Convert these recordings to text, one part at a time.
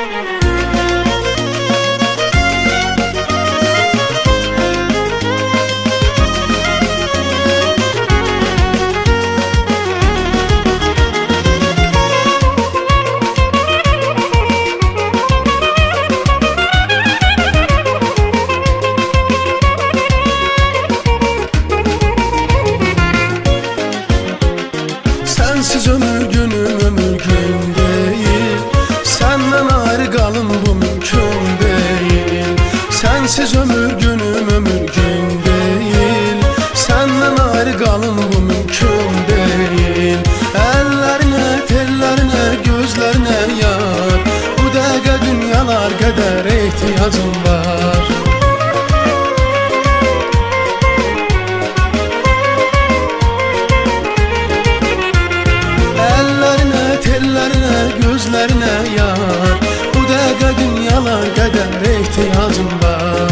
Sensiz ömür günüm ömür gün değil, senden ayrı kalım bu mümkün değil. Sensiz ömür günüm ömür gün değil, senden ayrı kalım bu mümkün değil. Ellerine, tellerine, gözlerine yar, bu dəqiqə dünyalar kadar ihtiyacım var. Gözlerine yar, bu dəqiqə dünyalar qədər ihtiyacım var.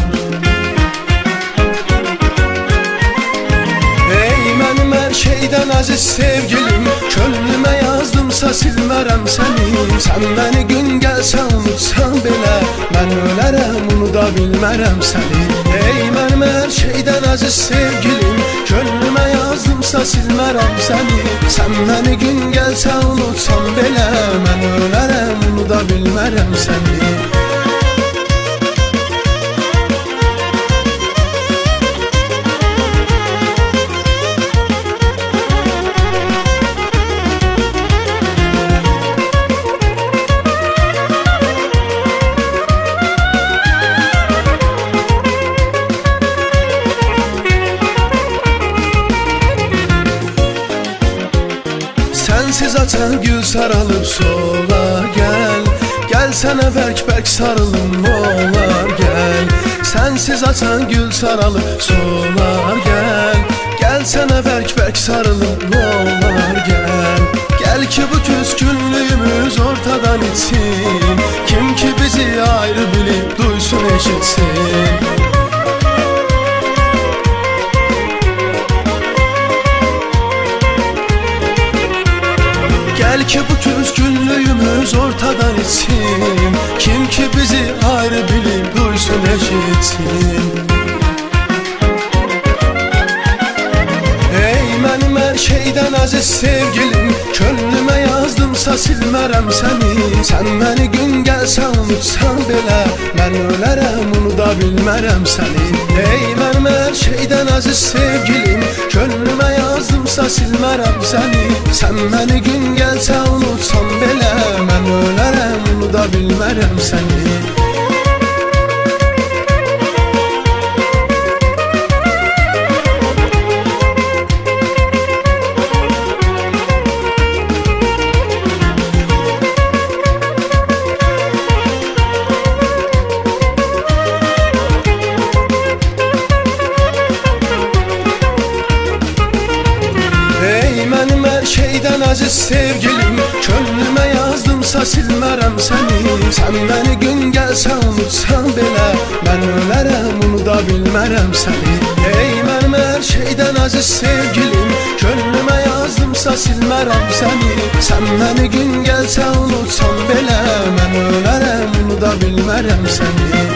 Ey mənim hər şeydən əziz sevgilim, könlümə yazdımsa silmərəm səni. Sən məni gün gəlsə unutsan belə, mən ölərəm unuda bilmərəm səni. Ey mənim hər şeydən əziz sevgilim, könlümə yazdımsa silmərəm səni. Sən məni gün gəlsə unutsan belə, mən ölərəm unuda bilmərəm səni. Sensiz açan gül sarılıp sola gel, gel sana bərk-bərk sarılım olar gel. Sensiz açan gül sarılıp solar gel, gel sana bərk-bərk sarılım olar gel. Gel ki bu küskünlüğümüz ortadan itsin, kim ki bizi ayrı bilip duysun eşitsin. Gel ki bu küskünlüğümüz ortadan itsin, kim ki bizi ayrı bilip duysun eşitsin. Ey mənim hər şeydən əziz sevgilim, könlümə yazdımsa silmərəm səni. Sən məni gün gəlsə unutsan belə, mən ölərəm unuda bilmərəm səni. Ey mənim hər şeydən əziz sevgilim, könlümə yazdımsa silmərəm səni. Sən məni gün gəlsə unutsan belə, mən ölərəm unuda bilmərəm səni. Mənim hər şeydən əziz sevgilim, könlümə yazdımsa silmərəm səni. Sən məni gün gəlsə unutsan belə, mən ölərəm unuda bilmərəm səni. Ey mənim hər şeydən əziz sevgilim, könlümə yazdımsa silmərəm səni. Sən məni gün gəlsə unutsan belə, mən ölərəm unuda bilmərəm səni.